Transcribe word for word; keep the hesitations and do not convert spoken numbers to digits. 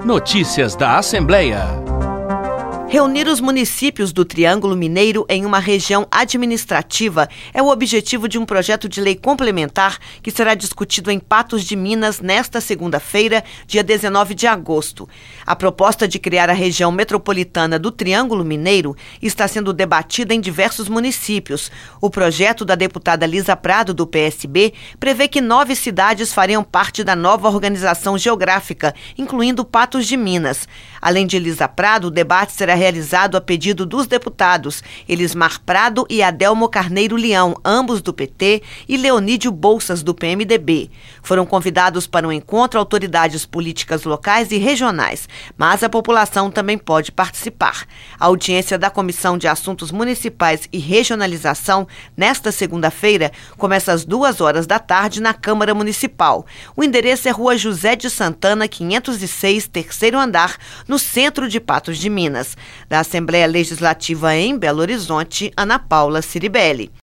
Notícias da Assembleia. Reunir os municípios do Triângulo Mineiro em uma região administrativa é o objetivo de um projeto de lei complementar que será discutido em Patos de Minas nesta segunda-feira, dia dezenove de agosto. A proposta de criar a região metropolitana do Triângulo Mineiro está sendo debatida em diversos municípios. O projeto da deputada Lisa Prado, do P S B, prevê que nove cidades fariam parte da nova organização geográfica, incluindo Patos de Minas. Além de Lisa Prado, o debate será realizado a pedido dos deputados Elismar Prado e Adelmo Carneiro Leão, ambos do P T, e Leonídio Bolsas, do P M D B. Foram convidados para um encontro autoridades políticas locais e regionais, mas a população também pode participar. A audiência da Comissão de Assuntos Municipais e Regionalização, nesta segunda-feira, começa às duas horas da tarde na Câmara Municipal. O endereço é Rua José de Santana, quinhentos e seis, terceiro andar, no centro de Patos de Minas. Da Assembleia Legislativa em Belo Horizonte, Ana Paula Ciribelli.